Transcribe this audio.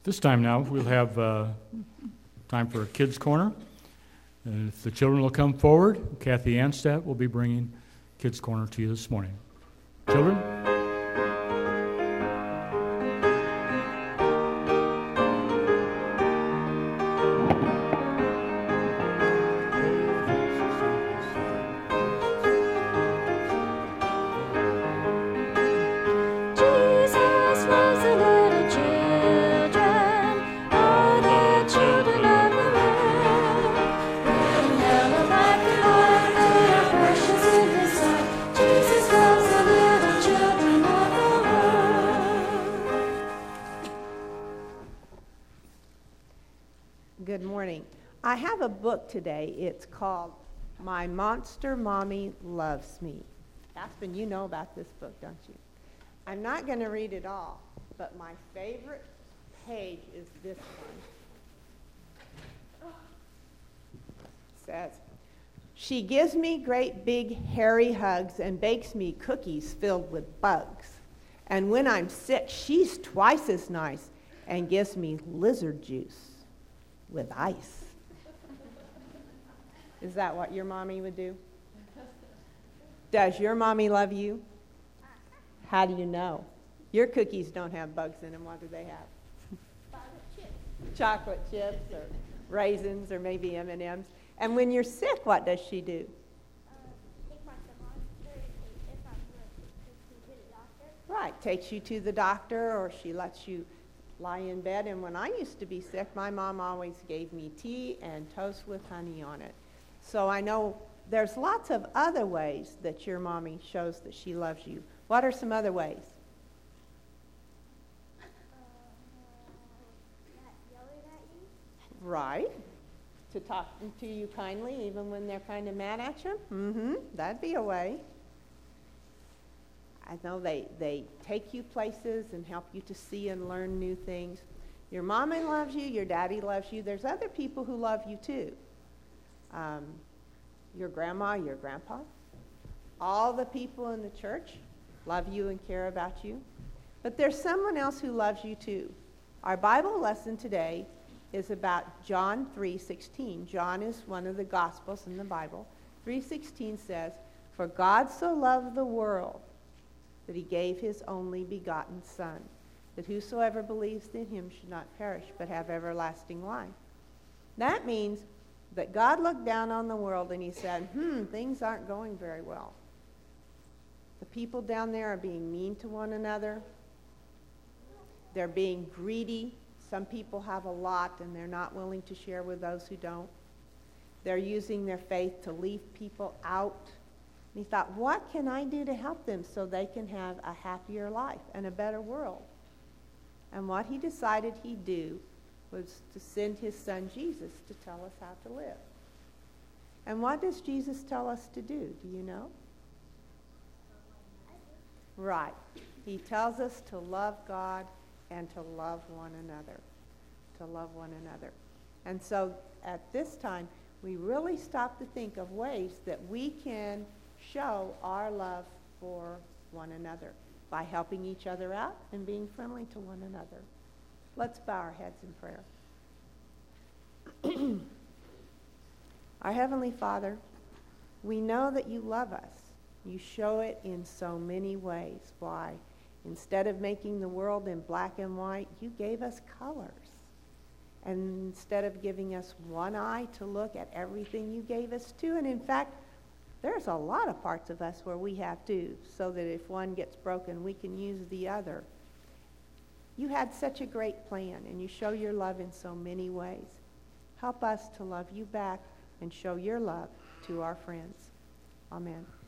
This time now, we'll have time for a Kids Corner. And if the children will come forward, Kathy Anstadt will be bringing Kids Corner to you this morning. Children? Good morning. I have a book today. It's called My Monster Mommy Loves Me. Aspen, you know about this book, don't you? I'm not going to read it all, but my favorite page is this one. It says, "She gives me great big hairy hugs and bakes me cookies filled with bugs. And when I'm sick, she's twice as nice and gives me lizard juice with ice." Is that what your mommy would do? Does your mommy love you? How do you know? Your cookies don't have bugs in them. What do they have? Chocolate chips or raisins or maybe M&Ms. And when you're sick, what does she do? Take my monster if I'm to the doctor. Right, takes you to the doctor, or she lets you lie in bed. And when I used to be sick, my mom always gave me tea and toast with honey on it. So I know there's lots of other ways that your mommy shows that she loves you. What are some other ways? Not yelling at you. Right. To talk to you kindly even when they're kind of mad at you? That'd be a way. I know they take you places and help you to see and learn new things. Your mama loves you, your daddy loves you. There's other people who love you too. Your grandma, your grandpa. All the people in the church love you and care about you. But there's someone else who loves you too. Our Bible lesson today is about John 3:16. John is one of the Gospels in the Bible. 3:16 says, "For God so loved the world that he gave his only begotten Son, that whosoever believes in him should not perish but have everlasting life." That means that God looked down on the world and he said, things aren't going very well. The people down there are being mean to one another. They're being greedy. Some people have a lot and they're not willing to share with those who don't. They're using their faith to leave people out. And he thought, what can I do to help them so they can have a happier life and a better world? And what he decided he'd do was to send his son Jesus to tell us how to live. And what does Jesus tell us to do? Do you know? Right. He tells us to love God and to love one another. To love one another. And so at this time, we really stop to think of ways that we can show our love for one another by helping each other out and being friendly to one another. Let's bow our heads in prayer. Our Heavenly Father, we know that you love us. You show it in so many ways. Why? Instead of making the world in black and white, you gave us colors. And instead of giving us one eye to look at everything, you gave us two. And in fact, there's a lot of parts of us where we have two, so that if one gets broken, we can use the other. You had such a great plan, and you show your love in so many ways. Help us to love you back and show your love to our friends. Amen.